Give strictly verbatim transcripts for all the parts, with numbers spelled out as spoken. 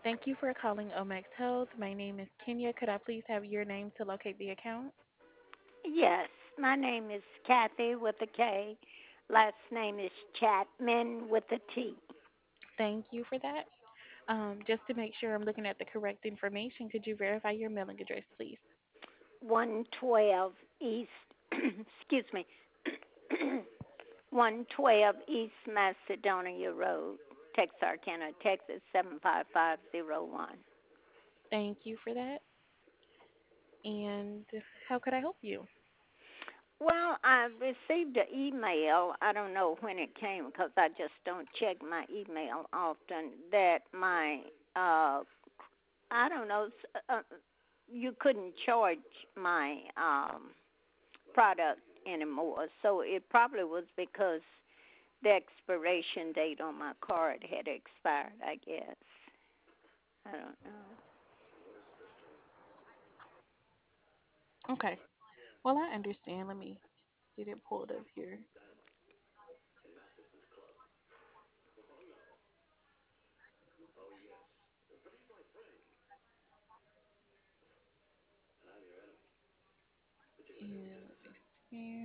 Thank you for calling Omex Health. My name is Kenya. Could I please have your name to locate the account? Yes, my name is Kathy with a K. Last name is Chapman with a T. Thank you for that. Um, just to make sure I'm looking at the correct information, could you verify your mailing address, please? one twelve East, excuse me, one twelve East Macedonia Road, Texarkana, Texas seven five five zero one. Thank you for that. And how could I help you? Well, I received an email. I don't know when it came because I just don't check my email often. That my, uh, I don't know, uh, you couldn't charge my um, product anymore. So it probably was because the expiration date on my card had expired, I guess. I don't know. Okay. Well, I understand. Let me get it pulled up here. And let me see.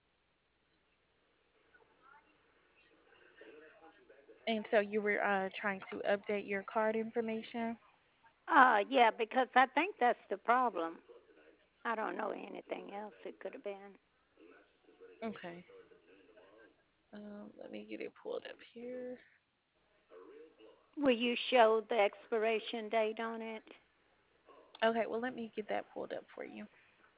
And so you were uh, trying to update your card information? Uh, yeah, because I think that's the problem. I don't know anything else it could have been. Okay. Um, let me get it pulled up here. Will you show the expiration date on it? Okay, well, let me get that pulled up for you.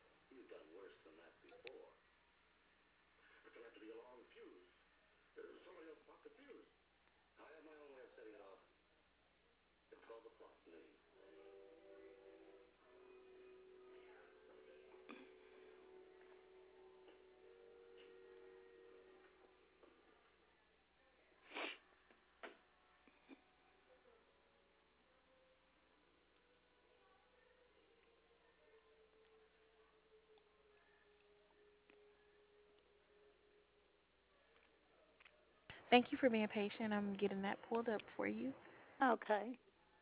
Thank you for being patient. I'm getting that pulled up for you. Okay.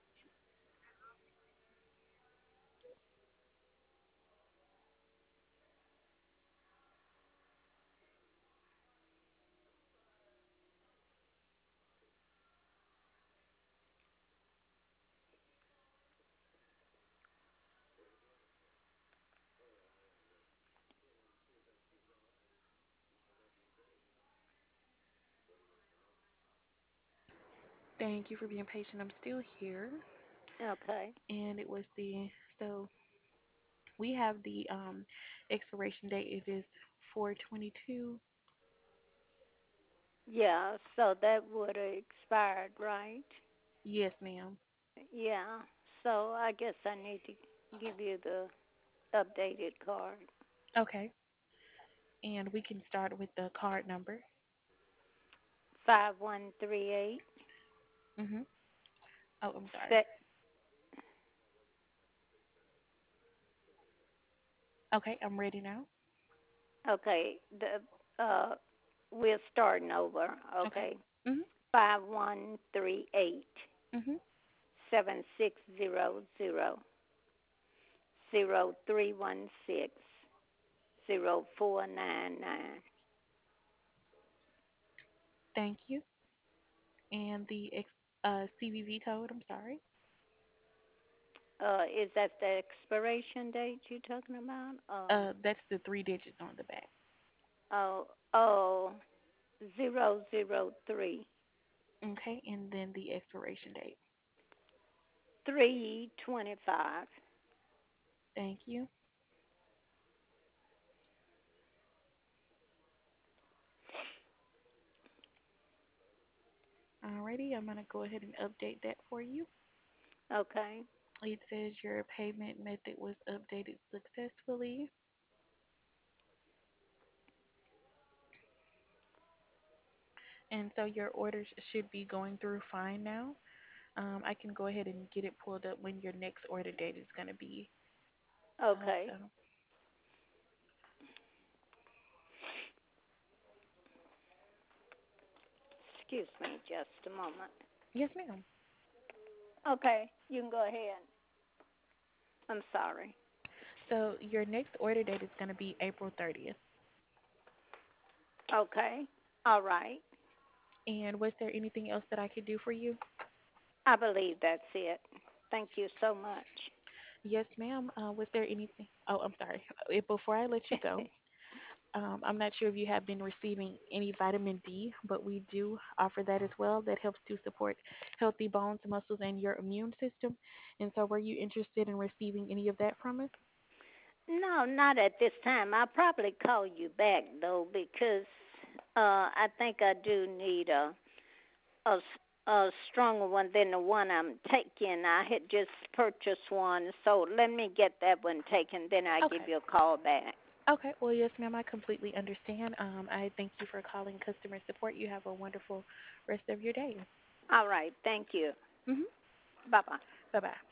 Thank you for being patient. I'm still here. Okay. And it was the, so we have the um, expiration date. It is four twenty-two. Yeah, so that would have expired, right? Yes, ma'am. Yeah. So I guess I need to give you the updated card. Okay. And we can start with the card number. Five one three eight. Mm-hmm. Oh, I'm sorry. Se- Okay, I'm ready now. okay. The uh, we're starting over. Okay. Okay. Mm-hmm. Five one three eight Mm-hmm. seven six zero zero zero three one six zero four nine nine. Thank you. And the ex- uh, C V V code, I'm sorry. Uh, is that the expiration date you're talking about? Um, Uh, that's the three digits on the back. oh, oh, zero zero three Okay, and then the expiration date. three twenty five. Thank you. Alrighty, I'm gonna go ahead and update that for you. Okay. It says your payment method was updated successfully. And so your orders should be going through fine now. Um, I can go ahead and get it pulled up when your next order date is going to be. Uh, Okay. so, Excuse me just a moment. yes, ma'am. Okay, you can go ahead. I'm sorry. So your next order date is going to be April thirtieth. Okay. All right. And was there anything else that I could do for you? I believe that's it. Thank you so much. Yes, ma'am. Uh, was there anything? Oh, I'm sorry. Uh, Before I let you go, um, I'm not sure if you have been receiving any vitamin D, but we do offer that as well. That helps to support healthy bones, muscles, and your immune system. And so, were you interested in receiving any of that from us? No, not at this time. I'll probably call you back though because uh I think I do need a a, s- a stronger one than the one I'm taking. I had just purchased one, so let me get that one taken. Then I give Okay. you a call back. Okay. Well, yes, ma'am. I completely understand. Um, I thank you for calling customer support. You have a wonderful rest of your day. All right. Thank you. Mhm. Bye bye. Bye bye.